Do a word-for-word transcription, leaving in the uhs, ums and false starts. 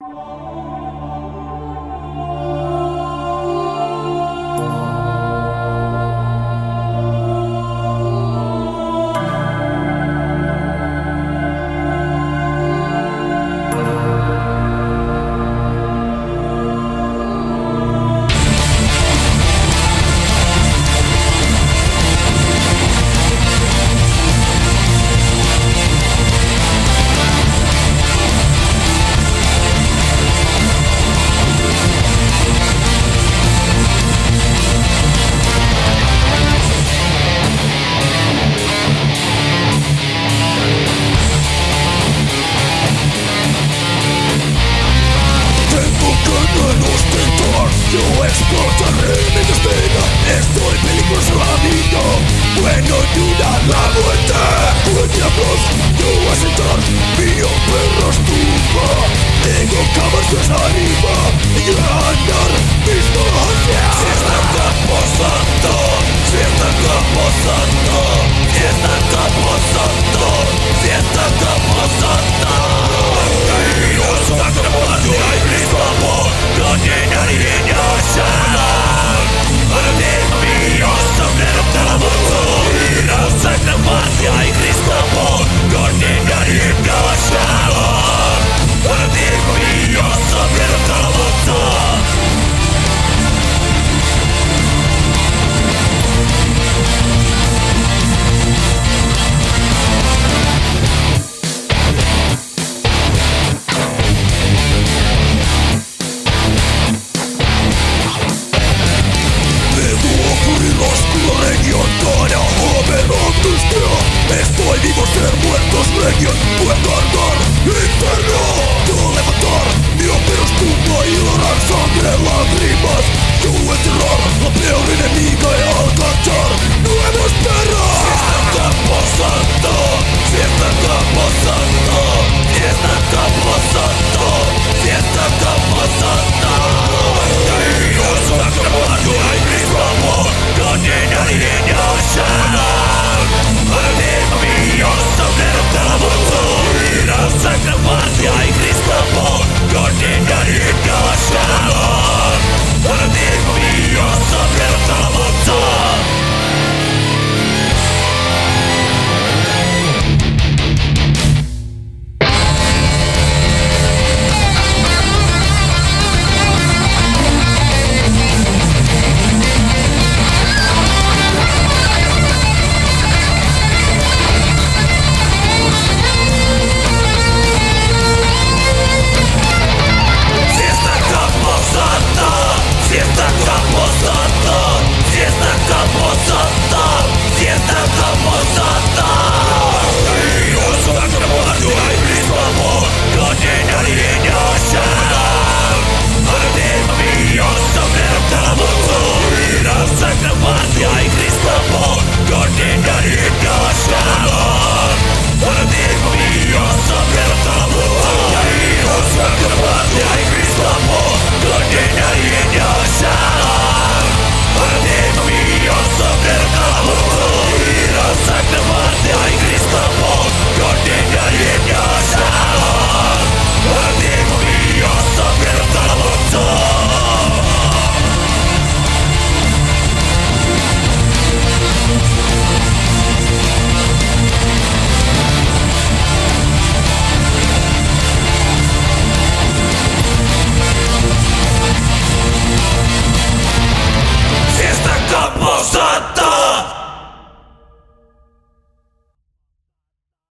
Yo explotaré mi destino. Estoy peligroso amigo. Bueno, duda la muerte. Un diablos, yo voy a sentar. Mío perros tumba. Tengo caballos arriba. Y a andar mis manos. Si están capozando, si están capozando, si están capozando, si están capozando. Dios, sacra parte, hay Cristo amor. No tiene niña shalom. Para ti mío, sombrero de la moto. Dios, sacra parte, hay Cristo amor. No tiene niña shalom. Para ti mío, sombrero de la moto. Estoy vivo, ser muertos, legión, puedo arder, infierno, yo levantar, mi óperos tumba y llorar sangre, lágrimas, yo enterrar, la peor enemiga y alcanzar nuevas perras. Si están capozando, si están capozando, si están capozando, si están capozando. Dios, sacra parte, hay Cristo amor, no tiene niña shalom. Para ti mío, sombrero de la moto. Dios, sacra parte, hay Cristo amor, no tiene niña shalom. Para ti mío, sombrero de la moto. Si están capozando.